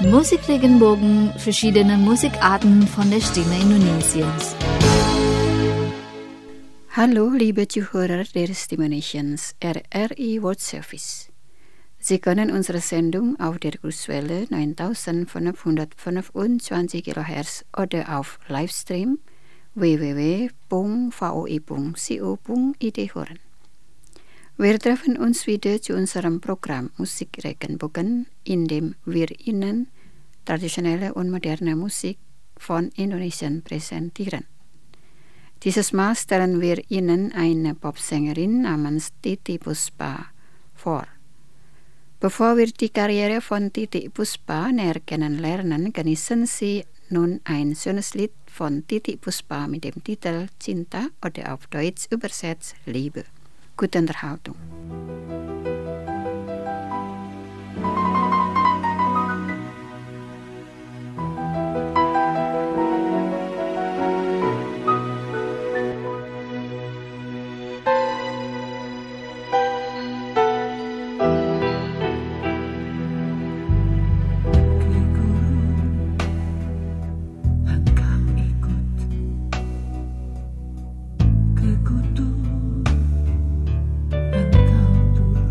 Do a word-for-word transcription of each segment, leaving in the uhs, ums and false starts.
Musikregenbogen, verschiedene Musikarten von der Stimme Indonesiens. Hallo liebe Zuhörer der Stimme Nations, R R I World Service. Sie können unsere Sendung auf der Kurswelle neuntausendfünfhundertfünfundzwanzig Kilohertz oder auf Livestream w w w punkt v o i punkt co punkt i d hören. Wir treffen uns wieder zu unserem Programm Musikregenbogen, in dem wir Ihnen traditionelle und moderne Musik von Indonesien präsentieren. Dieses Mal stellen wir Ihnen eine Popsängerin namens Titi Puspa vor. Bevor wir die Karriere von Titi Puspa näher kennenlernen, genießen Sie nun ein schönes Lied von Titi Puspa mit dem Titel Cinta oder auf Deutsch übersetzt Liebe. Gute Unterhaltung. Engkau turut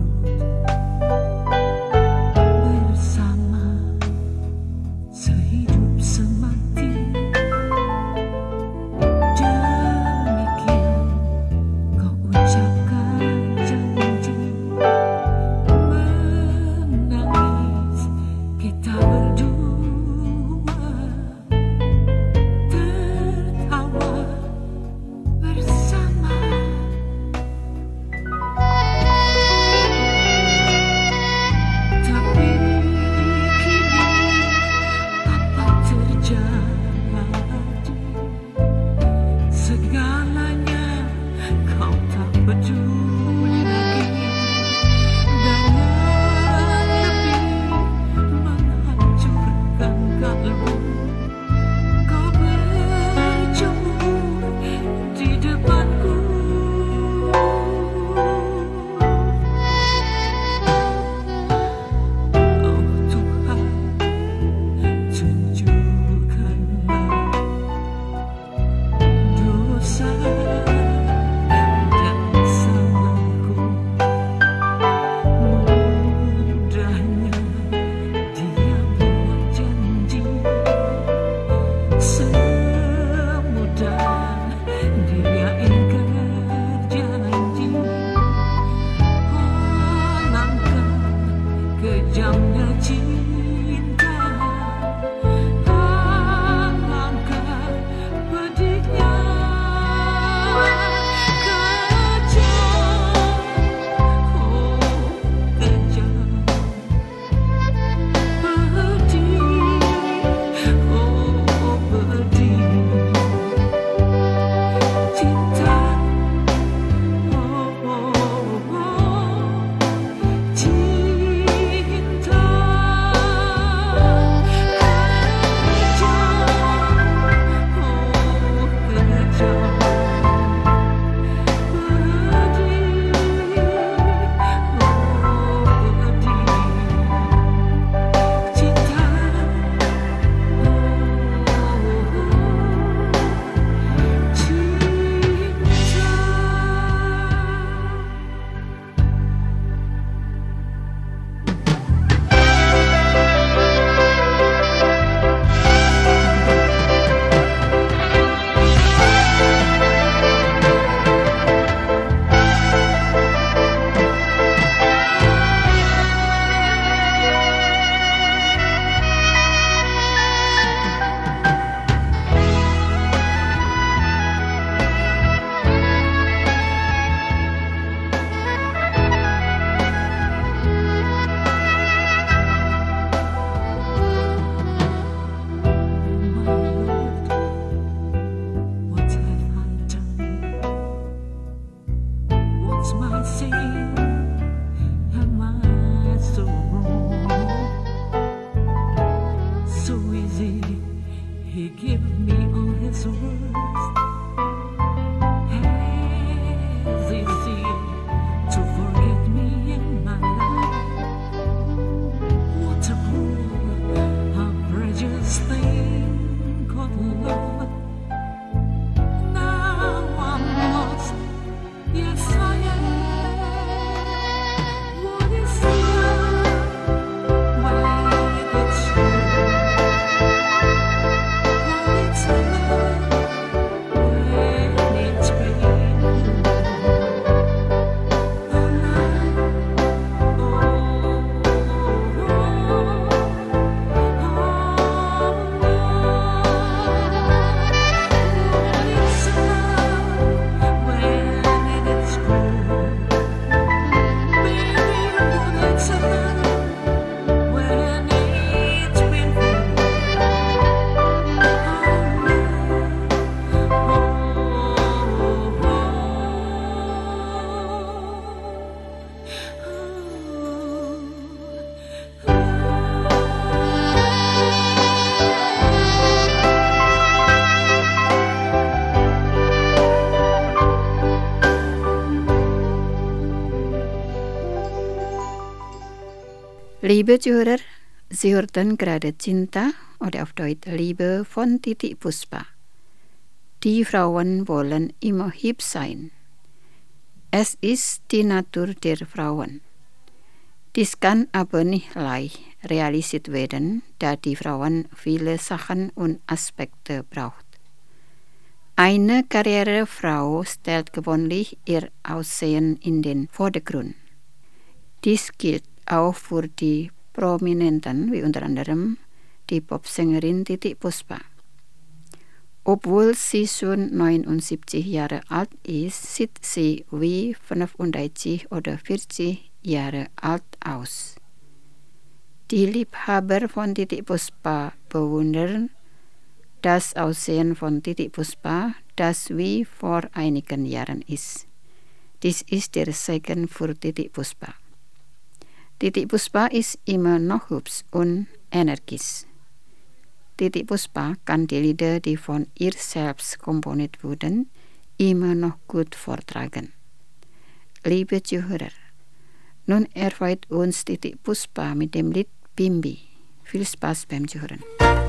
Liebe Zuhörer, Sie hörten gerade Cinta oder auf Deutsch Liebe von Titik Puspa. Die Frauen wollen immer hip sein. Es ist die Natur der Frauen. Dies kann aber nicht leicht realisiert werden, da die Frauen viele Sachen und Aspekte braucht. Eine Karrierefrau stellt gewöhnlich ihr Aussehen in den Vordergrund. Dies gilt auch für die Prominenten, wie unter anderem die Popsängerin Titik Puspa. Obwohl sie schon neunundsiebzig Jahre alt ist, sieht sie wie fünfunddreißig oder vierzig Jahre alt aus. Die Liebhaber von Titik Puspa bewundern das Aussehen von Titik Puspa, das wie vor einigen Jahren ist. Dies ist der Segen für Titik Puspa. Titik Puspa ist immer noch hübsch und energisch. Titik Puspa kann die Lieder, die von ihr selbst komponiert wurden, immer noch gut vortragen. Liebe Zuhörer, nun erfreut uns Titik Puspa mit dem Lied Bimbi. Viel Spaß beim Zuhören.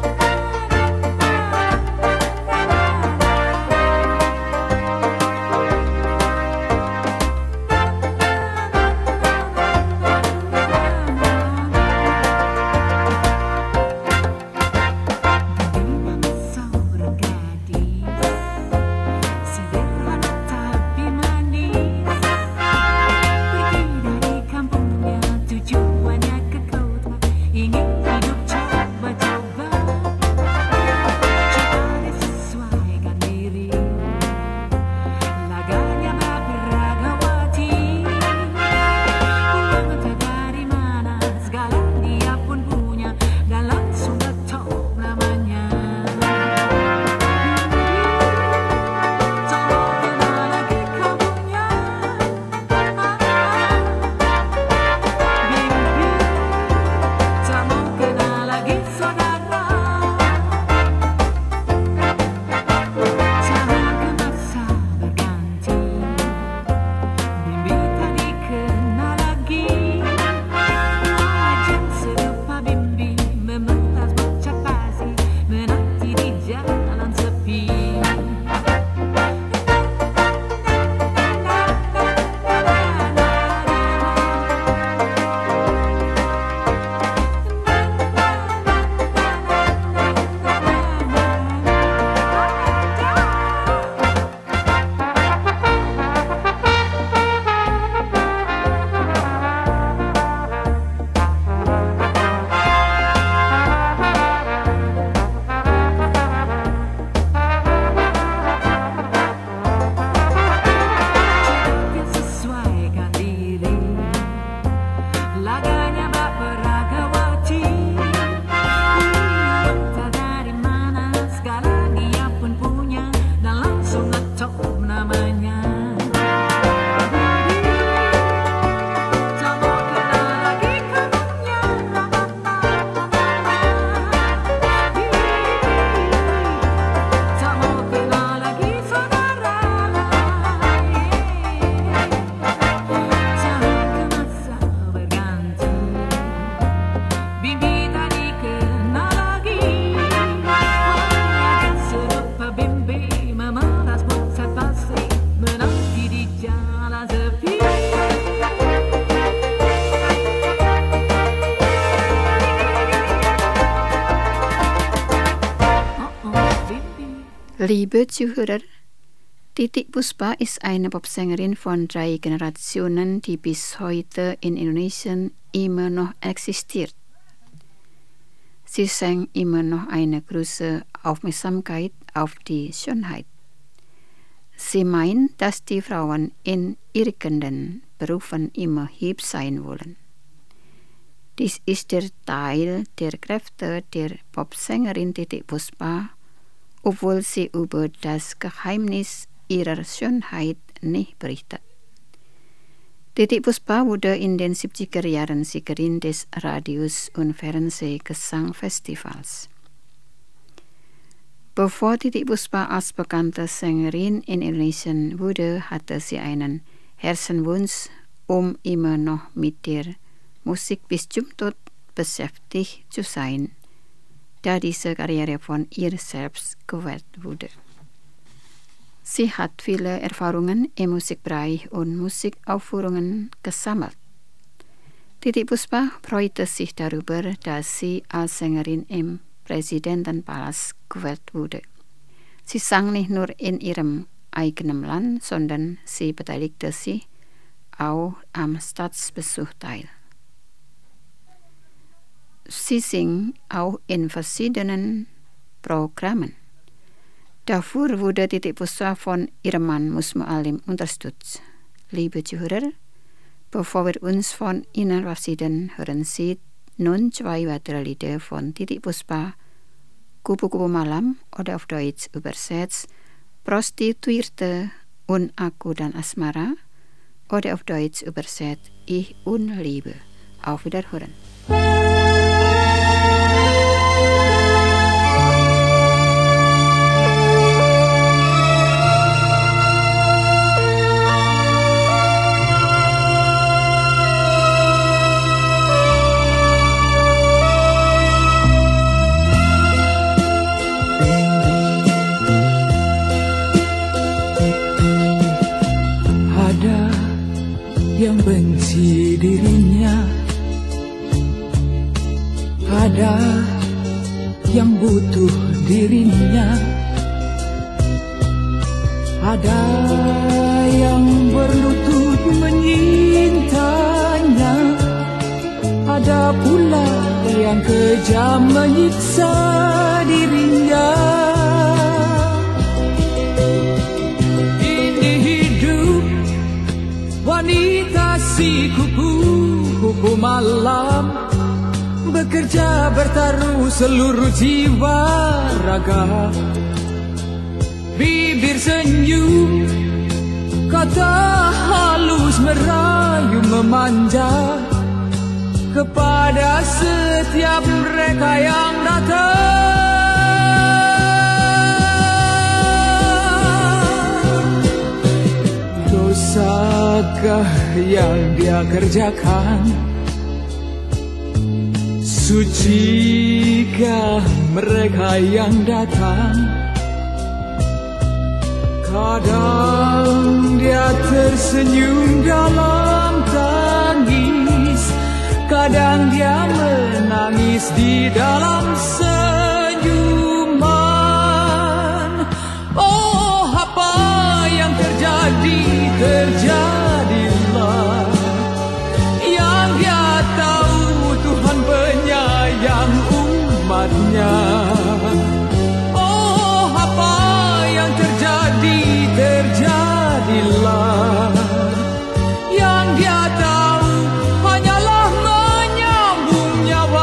Liebe Zuhörer, Titik Puspa ist eine Popsängerin von drei Generationen, die bis heute in Indonesien immer noch existiert. Sie sang immer noch eine große Aufmerksamkeit auf die Schönheit. Sie meint, dass die Frauen in irgendeinen Berufen immer hip sein wollen. Dies ist der Teil der Kräfte der Popsängerin Titik Puspa, obwohl sie über das Geheimnis ihrer Schönheit nicht berichtet. Titik Puspa wurde in den siebziger Jahren Siegerin des Radios- und Fernsehgesangfestivals. Bevor Titik Puspa als bekannte Sängerin in Indonesia wurde, hatte sie einen Herzenswunsch, um immer noch mit der Musik bis zum Tod beschäftigt zu sein, da diese Karriere von ihr selbst gewählt wurde. Sie hat viele Erfahrungen im Musikbereich und Musikaufführungen gesammelt. Titiek Puspa freute sich darüber, dass sie als Sängerin im Präsidentenpalast gewählt wurde. Sie sang nicht nur in ihrem eigenen Land, sondern sie beteiligte sich auch am Staatsbesuch teil. Sie singt auch in verschiedenen Programmen. Dafür wurde Titiek Puspa von ihrem Mann Mus Mualim unterstützt. Liebe Zuhörer, bevor wir uns von Ihnen verabschieden, hören Sie nun zwei weitere Lieder von Titiek Puspa, Kupu-Kupu Malam oder auf Deutsch übersetzt Prostituierte und Aku dan Asmara oder auf Deutsch übersetzt Ich und Liebe. Auf Wiederhören. Yang benci dirinya, ada yang butuh dirinya, ada yang berlutut menyintanya, ada pula yang kejam menyiksa dirinya. Wanita si kupu-kupu malam, bekerja bertaruh seluruh jiwa raga. Bibir senyum, kata halus merayu memanja kepada setiap mereka yang datang. Dosakah yang dia kerjakan? Sucikah mereka yang datang? Kadang dia tersenyum dalam tangis, kadang dia menangis di dalam senyuman. Oh, apa yang terjadi, terjadilah. Yang dia tahu Tuhan penyayang umatnya. Oh, apa yang terjadi, terjadilah. Yang dia tahu hanyalah menyambung nyawa.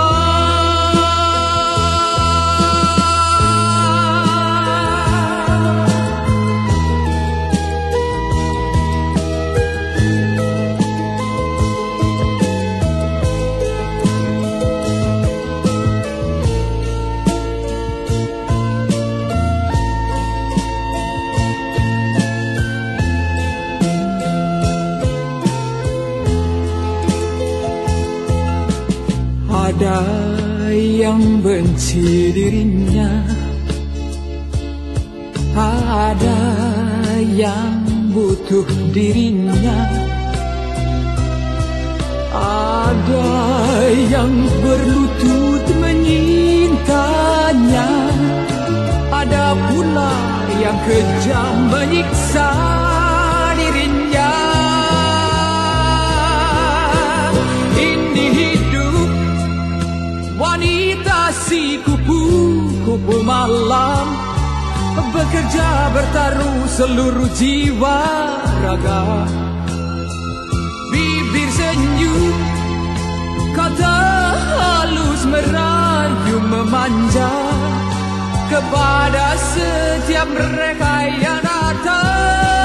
Ada yang benci dirinya, ada yang butuh dirinya, ada yang berlutut menyintanya, ada pula yang kejam menyiksa dirinya. Ini hidup wanita si kupu-kupu malam, bekerja bertaruh seluruh jiwa raga. Bibir senyum, kata halus merayu memanja kepada setiap mereka yang datang.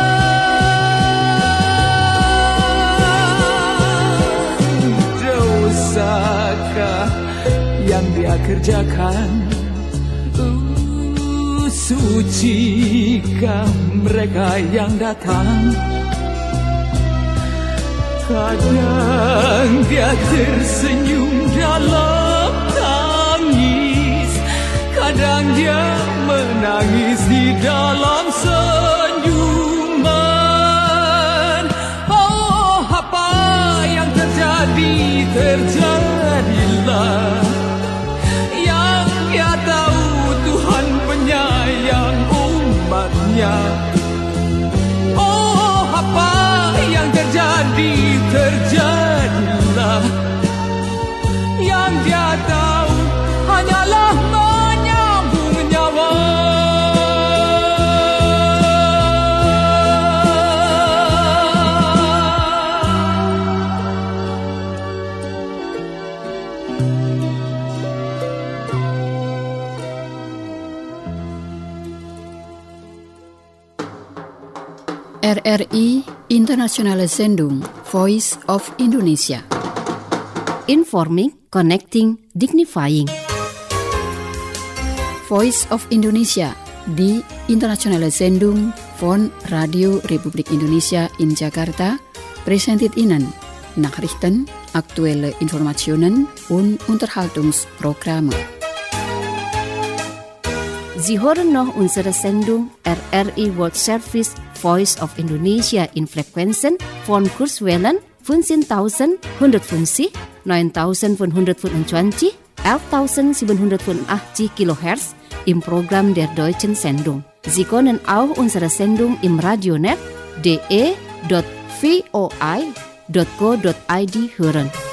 Dosakah yang dia kerjakan? Uh, sucikah mereka yang datang? Kadang dia tersenyum dalam tangis, kadang dia menangis di dalam senyuman. Oh, apa yang terjadi, terjadilah. Yang dia tahu Tuhan penyayang umatnya. Oh, apa yang terjadi, terjadilah. Yang dia tahu hanyalah menyambung nyawa. R R I Internationale Sendung Voice of Indonesia. Informing, connecting, dignifying. Voice of Indonesia di Internationale Sendung von Radio Republik Indonesia in Jakarta presented Ihnen Nachrichten, aktuelle Informationen und Unterhaltungsprogramme. Sie hören noch unsere Sendung R R I World Service Voice of Indonesia in Frequenzen von Kurzwellen fünfzehntausendeinhundertfünfzig, neuntausendfünfhundertfünfundzwanzig, elftausendsiebenhundertfünfundachtzig Kilohertz im Programm der deutschen Sendung. Sie können auch unsere Sendung im Radionet d e punkt v o i punkt co punkt i d hören.